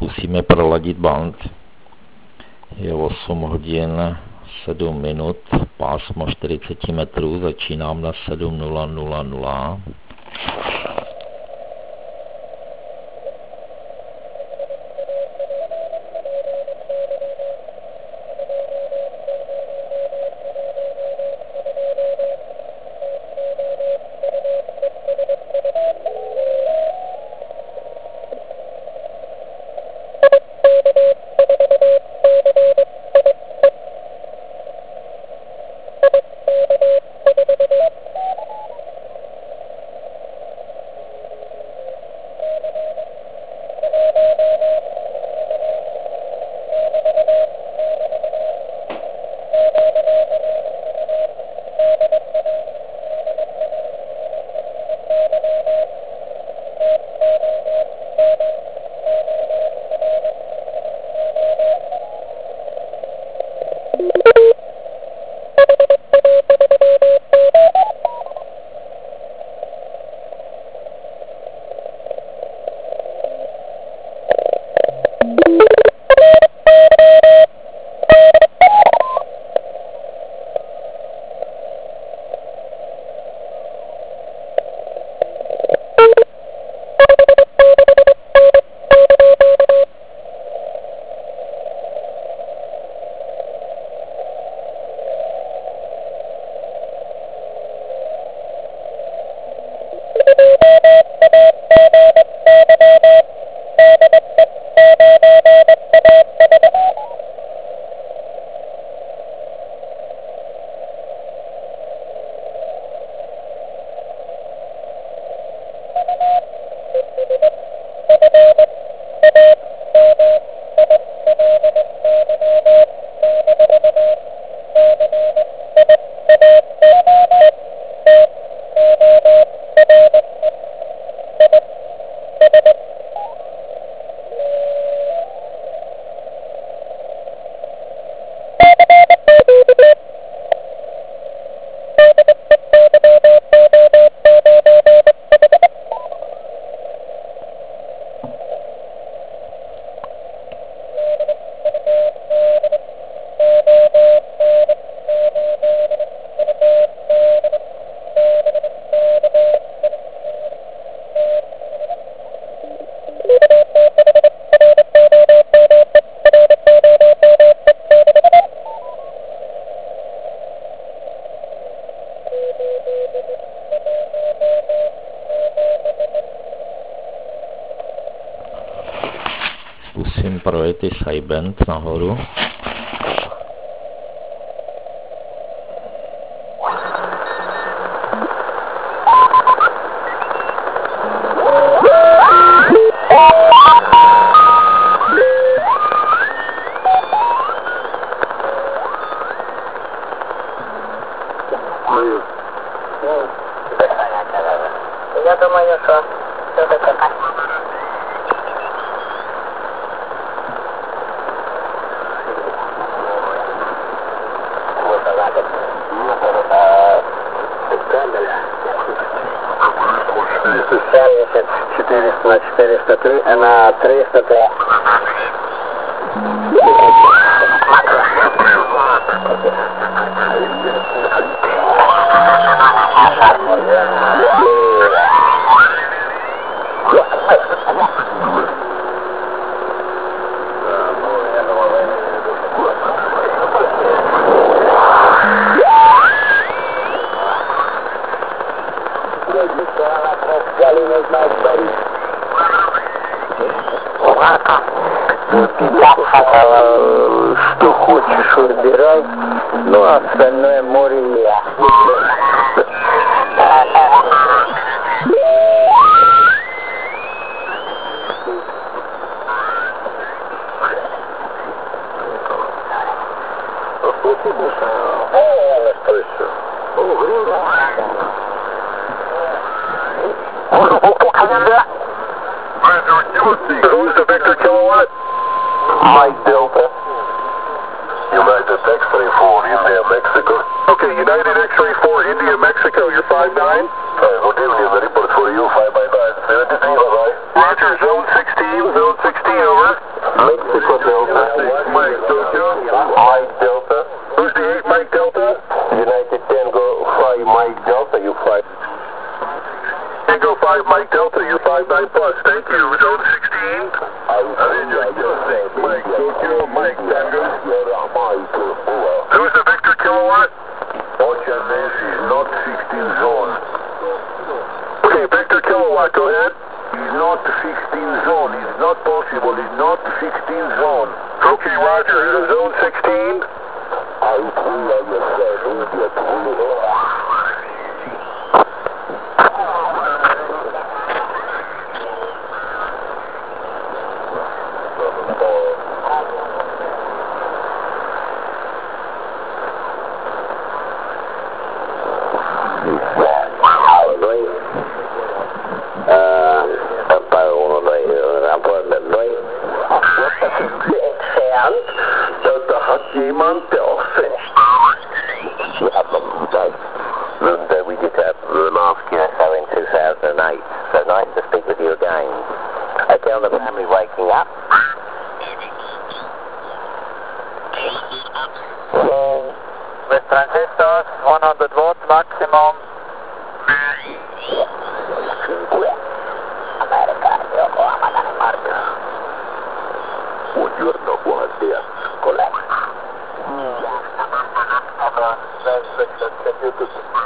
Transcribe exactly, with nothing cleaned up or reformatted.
zkusíme proladit band. Je osm hodin sedm minut, pásmo čtyřicet metrů, začínám na sedm nula nula nula. Zkusím projet i sideband nahoru. Я думаю, що все таке. семьдесят четыреста на четыреста три на триста три. Что хочешь, выбирай, ну а остальное море я. Who's the Victor Kilowatt? Mike Delta. United X-ray four, India, Mexico. Okay, United X-ray four, India, Mexico, you're five nine? Alright, good evening, the report for you, five by nine. seventy-three, bye-bye. Roger, zone sixteen, zone sixteen, over. Mike Delta, you're five nine plus. Thank you. Zone sixteen. Mike, Tokyo, Mike, Tango. Who's the Victor Kilowatt? Ocean Ness is not sixteen zone. Okay, Victor Kilowatt, go ahead. It's not sixteen zone. It's not possible. It's not sixteen zone. Okay, Roger. Is it zone sixteen? I feel like Jemand, der auch finished. We have them, right? And uh, we did have the last Q S O in two thousand eight, so nice to speak with you again. Okay, on the family waking up. With transistors, one hundred watt maximum. America, Yokohama, Danimarca. Buongiorno, buonasera. Collect. Can you